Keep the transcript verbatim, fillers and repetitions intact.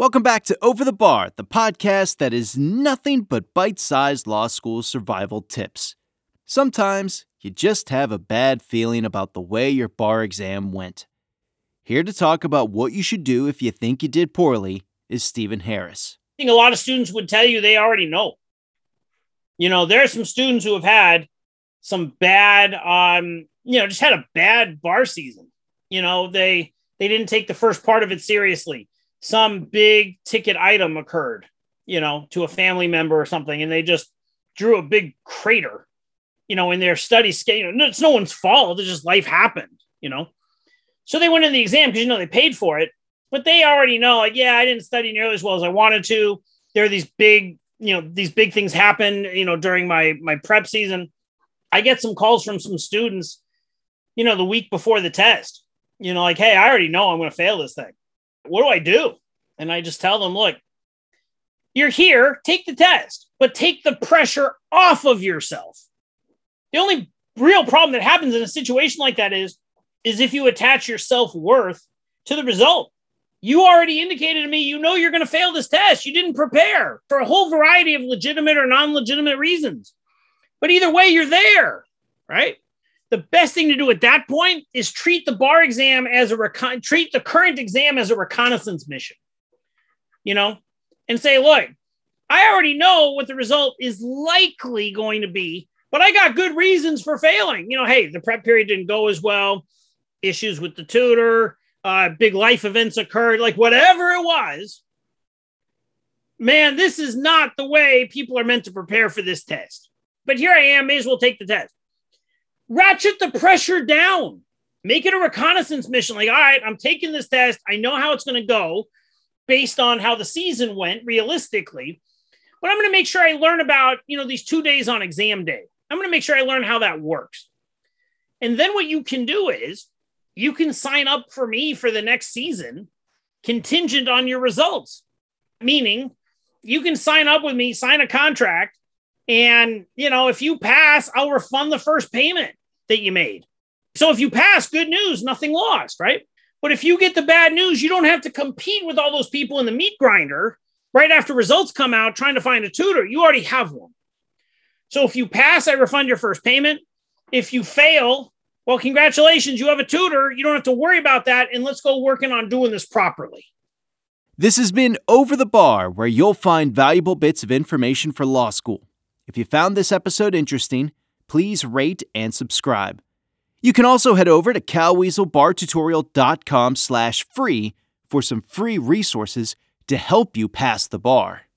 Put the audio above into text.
Welcome back to Over the Bar, the podcast that is nothing but bite-sized law school survival tips. Sometimes you just have a bad feeling about the way your bar exam went. Here to talk about what you should do if you think you did poorly is Stephen Harris. I think a lot of students would tell you they already know. You know, there are some students who have had some bad, um, you know, just had a bad bar season. You know, they they didn't take the first part of it seriously. Some big ticket item occurred, you know, to a family member or something, and they just drew a big crater, you know, in their study scale. No, it's no one's fault. It's just life happened, you know. So they went in the exam because, you know, they paid for it, but they already know, like, yeah, I didn't study nearly as well as I wanted to. There are these big, you know, these big things happen, you know, during my, my prep season. I get some calls from some students, you know, the week before the test, you know, like, hey, I already know I'm going to fail this thing. What do I do? And I just tell them, look, you're here, take the test, but take the pressure off of yourself. The only real problem that happens in a situation like that is, is if you attach your self-worth to the result. You already indicated to me, you know, you're going to fail this test. You didn't prepare for a whole variety of legitimate or non-legitimate reasons. But either way, you're there, right? The best thing to do at that point is treat the bar exam as a recon- treat the current exam as a reconnaissance mission, you know, and say, look, I already know what the result is likely going to be, but I got good reasons for failing. You know, hey, the prep period didn't go as well, issues with the tutor, uh, big life events occurred, like whatever it was. Man, this is not the way people are meant to prepare for this test. But here I am, may as well take the test. Ratchet the pressure down. Make it a reconnaissance mission. Like, all right, I'm taking this test. I know how it's going to go based on how the season went realistically. But I'm going to make sure I learn about, you know, these two days on exam day. I'm going to make sure I learn how that works. And then what you can do is you can sign up for me for the next season contingent on your results. Meaning you can sign up with me, sign a contract, and, you know, if you pass, I'll refund the first payment that you made. So if you pass, good news, nothing lost, right? But if you get the bad news, you don't have to compete with all those people in the meat grinder right after results come out trying to find a tutor. You already have one. So if you pass, I refund your first payment. If you fail, well, congratulations, you have a tutor. You don't have to worry about that. And let's go working on doing this properly. This has been Over the Bar, where you'll find valuable bits of information for law school. If you found this episode interesting, please rate and subscribe. You can also head over to calweaselbartutorial.com slash free for some free resources to help you pass the bar.